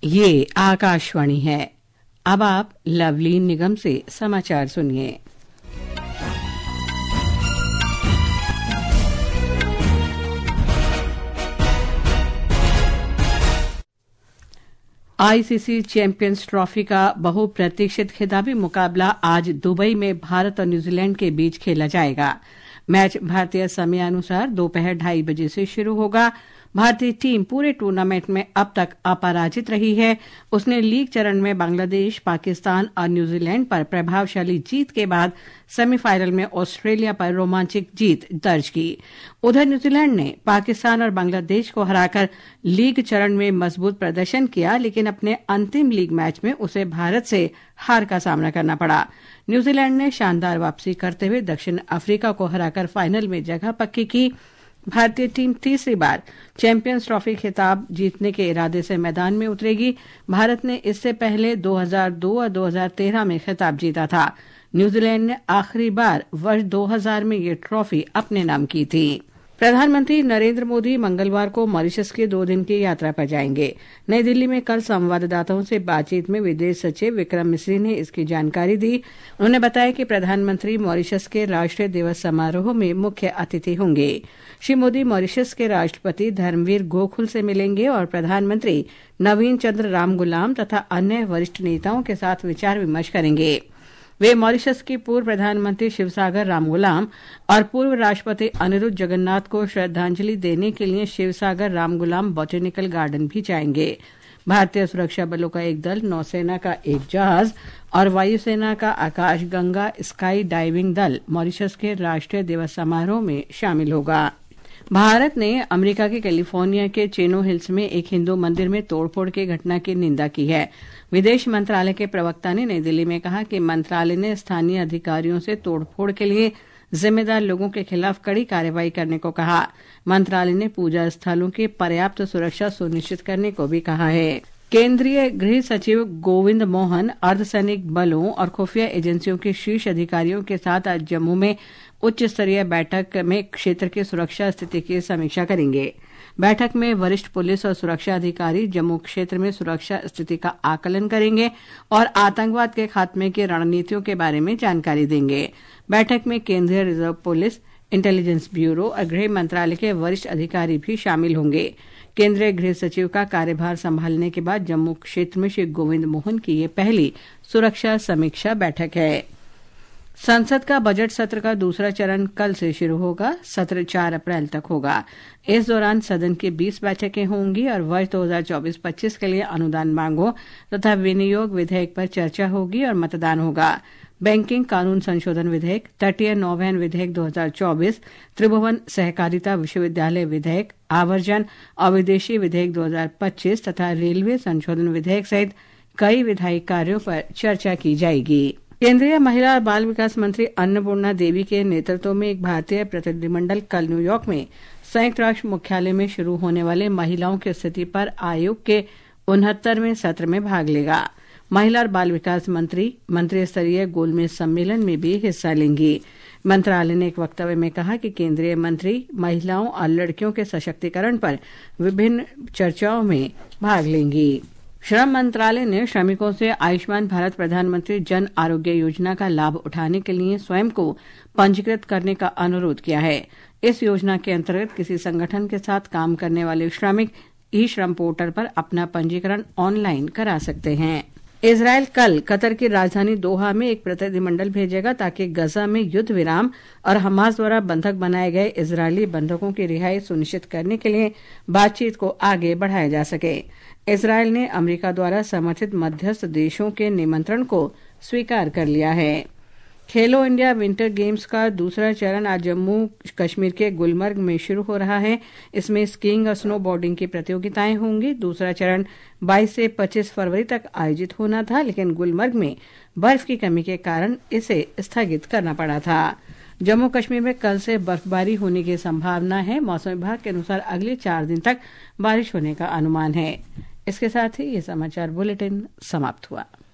ये आकाशवाणी है। अब आप लवलीन निगम से समाचार सुनिए। आईसीसी चैंपियंस ट्रॉफी का बहुप्रतीक्षित खिताबी मुकाबला आज दुबई में भारत और न्यूजीलैंड के बीच खेला जाएगा। मैच भारतीय समयानुसार दोपहर 2:30 बजे से शुरू होगा। भारतीय टीम पूरे टूर्नामेंट में अब तक अपराजित रही है। उसने लीग चरण में बांग्लादेश, पाकिस्तान और न्यूजीलैंड पर प्रभावशाली जीत के बाद सेमीफाइनल में ऑस्ट्रेलिया पर रोमांचक जीत दर्ज की। उधर न्यूजीलैंड ने पाकिस्तान और बांग्लादेश को हराकर लीग चरण में मजबूत प्रदर्शन किया, लेकिन अपने अंतिम लीग मैच में उसे भारत से हार का सामना करना पड़ा। न्यूजीलैंड ने शानदार वापसी करते हुए दक्षिण अफ्रीका को हराकर फाइनल में जगह पक्की की। भारतीय टीम तीसरी बार चैंपियंस ट्रॉफी खिताब जीतने के इरादे से मैदान में उतरेगी। भारत ने इससे पहले 2002 और 2013 में खिताब जीता था। न्यूजीलैंड ने आखिरी बार वर्ष 2000 में ये ट्रॉफी अपने नाम की थी। प्रधानमंत्री नरेंद्र मोदी मंगलवार को मॉरिशस की 2 दिन की यात्रा पर जाएंगे। नई दिल्ली में कल संवाददाताओं से बातचीत में विदेश सचिव विक्रम मिस्री ने इसकी जानकारी दी। उन्होंने बताया कि प्रधानमंत्री मॉरिशस के राष्ट्रीय दिवस समारोह में मुख्य अतिथि होंगे। श्री मोदी मॉरिशस के राष्ट्रपति धर्मवीर गोकुल से मिलेंगे और प्रधानमंत्री नवीन चंद्र रामगुलाम तथा अन्य वरिष्ठ नेताओं के साथ विचार विमर्श करेंगे। वे मॉरिशस की पूर्व प्रधानमंत्री शिवसागर रामगुलाम और पूर्व राष्ट्रपति अनिरुद्ध जगन्नाथ को श्रद्धांजलि देने के लिए शिवसागर रामगुलाम बॉटेनिकल गार्डन भी जाएंगे। भारतीय सुरक्षा बलों का एक दल, नौसेना का एक जहाज और वायुसेना का आकाश गंगा स्काई डाइविंग दल मॉरिशस के राष्ट्रीय दिवस समारोह में शामिल होगा। भारत ने अमेरिका के कैलिफोर्निया के चेनो हिल्स में एक हिंदू मंदिर में तोड़फोड़ की घटना की निंदा की है। विदेश मंत्रालय के प्रवक्ता ने नई दिल्ली में कहा कि मंत्रालय ने स्थानीय अधिकारियों से तोड़फोड़ के लिए जिम्मेदार लोगों के खिलाफ कड़ी कार्रवाई करने को कहा। मंत्रालय ने पूजा स्थलों की पर्याप्त सुरक्षा सुनिश्चित करने को भी कहा है। केंद्रीय गृह सचिव गोविंद मोहन अर्धसैनिक बलों और खुफिया एजेंसियों के शीर्ष अधिकारियों के साथ आज जम्मू में उच्च स्तरीय बैठक में क्षेत्र की सुरक्षा स्थिति की समीक्षा करेंगे। बैठक में वरिष्ठ पुलिस और सुरक्षा अधिकारी जम्मू क्षेत्र में सुरक्षा स्थिति का आकलन करेंगे और आतंकवाद के खात्मे की रणनीतियों के बारे में जानकारी देंगे। बैठक में केंद्रीय रिजर्व पुलिस, इंटेलिजेंस ब्यूरो और गृह मंत्रालय के वरिष्ठ अधिकारी भी शामिल होंगे। केंद्रीय गृह सचिव का कार्यभार संभालने के बाद जम्मू क्षेत्र में श्री गोविंद मोहन की ये पहली सुरक्षा समीक्षा बैठक है। संसद का बजट सत्र का दूसरा चरण कल से शुरू होगा। सत्र 4 अप्रैल तक होगा। इस दौरान सदन की 20 बैठकें होंगी और वर्ष 2024-25 के लिए अनुदान मांगों तथा विनियोग विधेयक पर चर्चा होगी और मतदान होगा। बैंकिंग कानून संशोधन विधेयक, तटीय नौवहन विधेयक 2024, त्रिभुवन सहकारिता विश्वविद्यालय विधेयक, आवर्जन और विदेशी विधेयक 2025 तथा रेलवे संशोधन विधेयक सहित कई विधायी कार्यों पर चर्चा की जाएगी। केंद्रीय महिला और बाल विकास मंत्री अन्नपूर्णा देवी के नेतृत्व में एक भारतीय प्रतिनिधिमंडल कल न्यूयॉर्क में संयुक्त राष्ट्र मुख्यालय में शुरू होने वाले महिलाओं की स्थिति पर आयोग के 69वें सत्र में भाग लेगा। महिला और बाल विकास मंत्री स्तरीय गोलमेज सम्मेलन में भी हिस्सा लेंगी। मंत्रालय ने एक वक्तव्य में कहा कि केंद्रीय मंत्री महिलाओं और लड़कियों के सशक्तिकरण पर विभिन्न चर्चाओं में भाग लेंगी। श्रम मंत्रालय ने श्रमिकों से आयुष्मान भारत प्रधानमंत्री जन आरोग्य योजना का लाभ उठाने के लिए स्वयं को पंजीकृत करने का अनुरोध किया है। इस योजना के अंतर्गत किसी संगठन के साथ काम करने वाले श्रमिक ई श्रम पोर्टल पर अपना पंजीकरण ऑनलाइन करा सकते हैं। इजरायल कल कतर की राजधानी दोहा में एक प्रतिनिधिमंडल भेजेगा ताकि गजा में युद्ध विराम और हमास द्वारा बंधक बनाए गए इजरायली बंधकों की रिहाई सुनिश्चित करने के लिए बातचीत को आगे बढ़ाया जा सके। इजरायल ने अमेरिका द्वारा समर्थित मध्यस्थ देशों के निमंत्रण को स्वीकार कर लिया है। खेलो इंडिया विंटर गेम्स का दूसरा चरण आज जम्मू कश्मीर के गुलमर्ग में शुरू हो रहा है। इसमें स्कीइंग और स्नो बोर्डिंग की प्रतियोगिताएं होंगी। दूसरा चरण 22 से 25 फरवरी तक आयोजित होना था, लेकिन गुलमर्ग में बर्फ की कमी के कारण इसे स्थगित करना पड़ा था। जम्मू कश्मीर में कल से बर्फबारी होने की संभावना है। मौसम विभाग के अनुसार अगले 4 दिन तक बारिश होने का अनुमान है। इसके साथ ही ये समाचार बुलेटिन समाप्त हुआ।